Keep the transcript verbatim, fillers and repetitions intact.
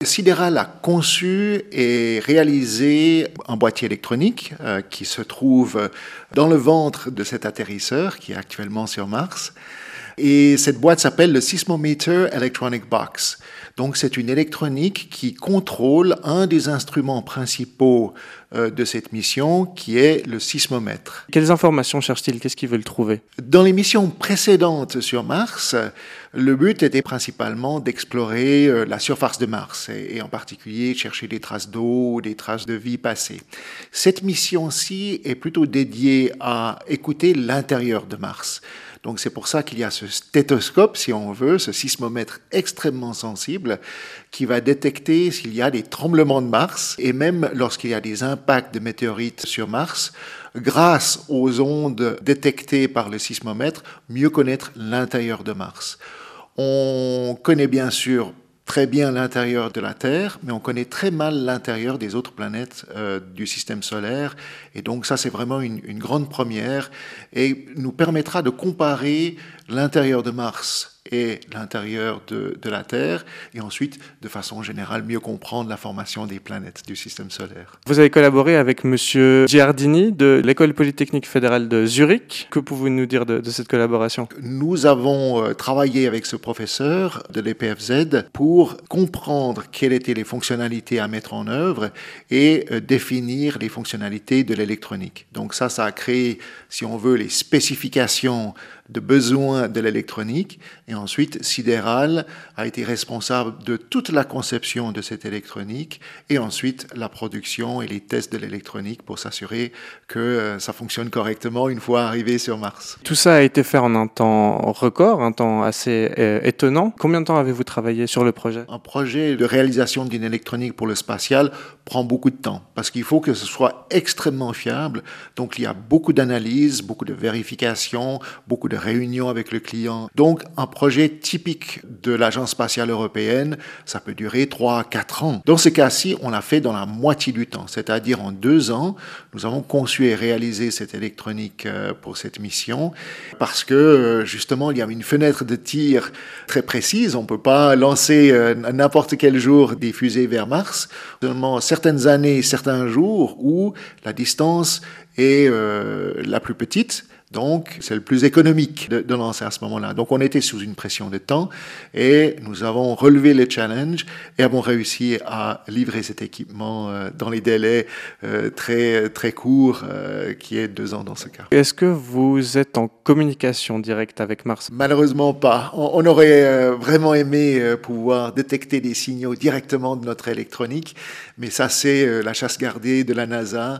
Sidéral a conçu et réalisé un boîtier électronique euh, qui se trouve dans le ventre de cet atterrisseur qui est actuellement sur Mars. Et cette boîte s'appelle le Seismometer Electronic Box. Donc c'est une électronique qui contrôle un des instruments principaux euh, de cette mission qui est le sismomètre. Quelles informations cherchent-ils? Qu'est-ce qu'ils veulent trouver? Dans les missions précédentes sur Mars, le but était principalement d'explorer euh, la surface de Mars et, et en particulier chercher des traces d'eau, des traces de vie passée. Cette mission-ci est plutôt dédiée à écouter l'intérieur de Mars. Donc c'est pour ça qu'il y a ce stéthoscope, si on veut, ce sismomètre extrêmement sensible qui va détecter s'il y a des tremblements de Mars et même lorsqu'il y a des impacts de météorites sur Mars, grâce aux ondes détectées par le sismomètre, mieux connaître l'intérieur de Mars. On connaît bien sûr très bien l'intérieur de la Terre, mais on connaît très mal l'intérieur des autres planètes euh, du système solaire. Et donc ça, c'est vraiment une, une grande première et nous permettra de comparer l'intérieur de Mars et l'intérieur de, de la Terre, et ensuite, de façon générale, mieux comprendre la formation des planètes du système solaire. Vous avez collaboré avec Monsieur Giardini de l'École polytechnique fédérale de Zurich. Que pouvez-vous nous dire de, de cette collaboration? Nous avons euh, travaillé avec ce professeur de l'E P F Z pour comprendre quelles étaient les fonctionnalités à mettre en œuvre et euh, définir les fonctionnalités de l'électronique. Donc ça, ça a créé, si on veut, les spécifications de besoins de l'électronique. Et ensuite, Sidéral a été responsable de toute la conception de cette électronique et ensuite la production et les tests de l'électronique pour s'assurer que euh, ça fonctionne correctement une fois arrivé sur Mars. Tout ça a été fait en un temps record, un temps assez euh, étonnant. Combien de temps avez-vous travaillé sur le projet? Un projet de réalisation d'une électronique pour le spatial prend beaucoup de temps parce qu'il faut que ce soit extrêmement fiable. Donc il y a beaucoup d'analyses, beaucoup de vérifications, beaucoup de réunions avec le client. Donc un projet typique de l'Agence spatiale européenne, ça peut durer trois à quatre ans. Dans ce cas-ci, on l'a fait dans la moitié du temps, c'est-à-dire en deux ans, nous avons conçu et réalisé cette électronique pour cette mission parce que justement, il y avait une fenêtre de tir très précise. On ne peut pas lancer n'importe quel jour des fusées vers Mars. Seulement certaines années, certains jours où la distance est euh, la plus petite. Donc, c'est le plus économique de, de lancer à ce moment-là. Donc, on était sous une pression de temps et nous avons relevé le challenge et avons réussi à livrer cet équipement euh, dans les délais euh, très, très courts, euh, qui est deux ans dans ce cas. Est-ce que vous êtes en communication directe avec Mars? Malheureusement pas. On, on aurait euh, vraiment aimé euh, pouvoir détecter des signaux directement de notre électronique, mais ça, c'est euh, la chasse gardée de la NASA.